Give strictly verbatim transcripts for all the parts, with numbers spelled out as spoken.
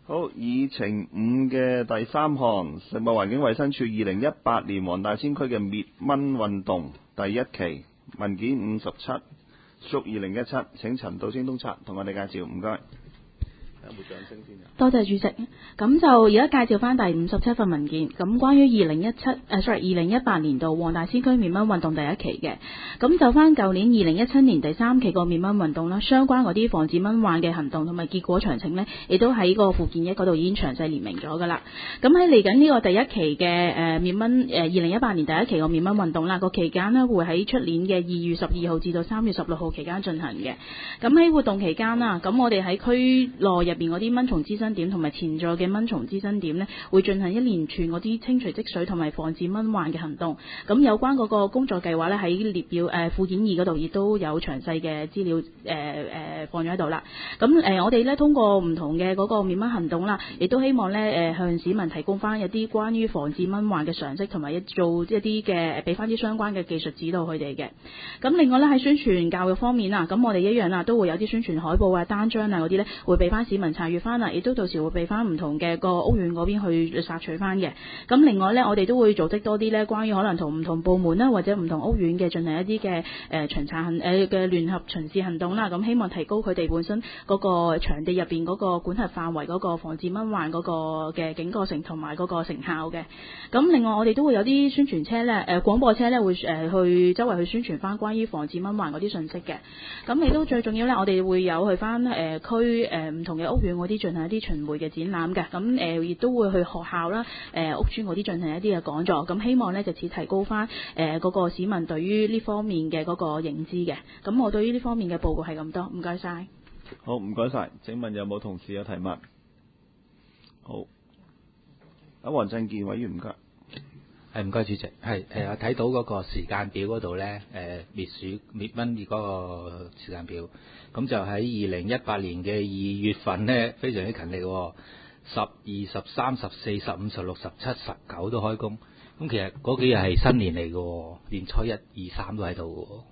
好，議程五嘅第三項，食物環境衞生署二零一八年黃大仙區嘅滅蚊運動第一期文件五十七，屬二零一七。請陳道清督察同我哋介紹，唔該。有冇掌聲先？ 多謝主席。咁就而家介紹翻第五十七份文件。咁關於二零一七誒，sorry，二零一八年度黃大仙區滅蚊運動第一期嘅。咁就翻舊年二零一七年第三期個滅蚊運動啦，相關嗰啲防止蚊患嘅行動同埋結果詳情呢，亦都喺個附件一嗰度已經詳細列明咗噶啦。咁喺嚟緊呢個第一期嘅誒滅蚊誒二零一八年第一期個滅蚊運動啦，個期間呢會喺出年嘅二月十二號至到三月十六號期間進行嘅。咁喺活動期間啦，咁我哋喺區內入邊嗰啲蚊蟲滋生點同埋潛在嘅蚊蟲滋生點呢，會進行一連串嗰啲清除積水同埋防止蚊患嘅行動。咁有關嗰個工作計劃呢，喺列表誒、呃、附件二嗰度亦都有詳細嘅資料誒誒、呃呃、放咗喺度啦。咁誒、呃、我哋呢通過唔同嘅嗰個滅蚊行動啦，亦都希望呢誒、呃、向市民提供翻一啲關於防止蚊患嘅常識，同埋一做一啲嘅俾翻啲相關嘅技術指導佢哋嘅。咁另外呢，喺宣傳教育方面啊，咁我哋一樣啊都會有啲宣傳海報啊、單張啊嗰啲呢，會俾翻市民查閱翻啦，亦都到時會俾翻唔同嘅個屋苑嗰邊去索取翻嘅。咁另外呢，我哋都會組織多啲呢，關於可能同唔同部門啦，或者唔同屋苑嘅進行一啲嘅誒巡查行誒嘅聯合巡視行動啦。咁希望提高佢哋本身嗰個場地入邊嗰個管轄範圍嗰個防治蚊患嗰個嘅警覺性同埋嗰個成效嘅。咁另外我哋都會有啲宣傳車呢，誒、呃、廣播車呢會誒、呃、去周圍去宣傳翻關於防治蚊患嗰啲信息嘅。咁亦都最重要呢，我哋會有去翻誒區誒唔同嘅屋苑嗰啲進行一啲巡迴嘅展覽嘅。咁誒亦都會去學校啦、誒、呃、屋邨嗰啲進行一啲嘅講座。咁希望呢，就此提高翻誒嗰個市民對於呢方面嘅嗰個認知嘅。咁我對於呢方面嘅報告係咁多，唔該晒。 好，唔該晒。請問有冇同事有提問？好，阿黃振健委員唔該。 係唔該主席，係誒我睇到嗰個時間表嗰度咧，誒滅鼠滅蚊嗰個時間表，咁就喺二零一八年嘅二月份咧，非常之勤力喎，十、二十、三十、四十、五十、六十、七十九都開工，咁其實嗰幾日係新年嚟嘅，年初一、二、三都喺度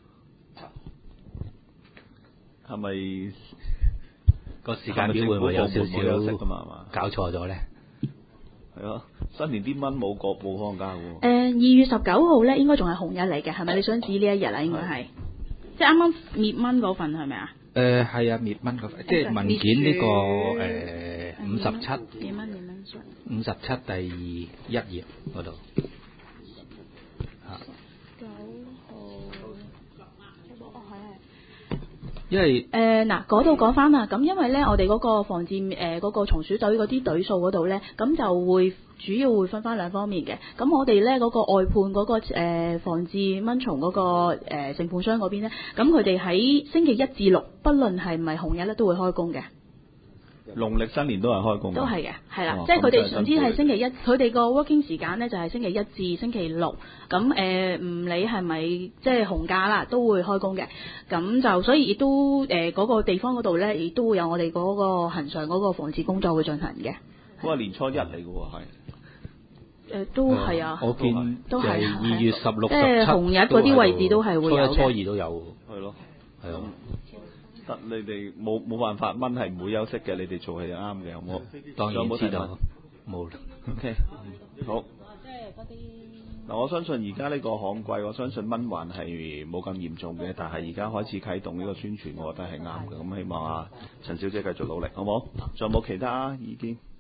嘅，係咪個時間表會唔會有少少搞錯咗咧？ 係咯，新年啲蚊冇國冇放假喎。 誒、呃，二月十九號咧，應該仲係紅日嚟嘅，係咪？你想指呢一日啊？應該係，即係啱啱滅蚊嗰份係咪啊？ 誒係啊，滅蚊嗰份，即係文件呢、這個誒五十七。滅蚊滅蚊五十七第一頁嗰度。嚇。九號。哦，係係。因為誒嗱嗰度講翻啊，咁因為咧，我哋嗰個防治誒嗰、呃那個松鼠隊嗰啲隊數嗰度咧，咁就會主要會分翻兩方面嘅。咁我哋咧嗰個外判嗰、那個、呃、防治蚊蟲嗰、那個誒承判商嗰邊咧，咁佢哋喺星期一至六，不論係唔係紅日咧，都會開工嘅。 農曆新年都係開工， 都係嘅，係啦，哦、即係佢哋唔知係星期一，佢哋個 working 時間咧就係星期一至星期六，咁誒唔理係咪即係紅假啦，都會開工嘅。咁就所以亦都誒嗰、呃那個地方嗰度咧，亦都會有我哋嗰個恆常嗰個防治工作會進行嘅。 嗰個年初一嚟嘅喎，係。 誒都係啊， 我見都係二月十六、 即係紅日嗰啲位置都係會有嘅。 初一、初二都有。 係咯， 係咯。 得你哋冇冇辦法，蚊係唔會休息嘅，你哋做係啱嘅，好冇？ 當然知道，冇。 OK，好。 即係嗰啲嗱，我相信而家呢個旱季，我相信蚊患係冇咁嚴重嘅，但係而家開始啟動呢個宣傳，我覺得係啱嘅。咁希望啊陳小姐繼續努力，好冇？仲有冇其他意見？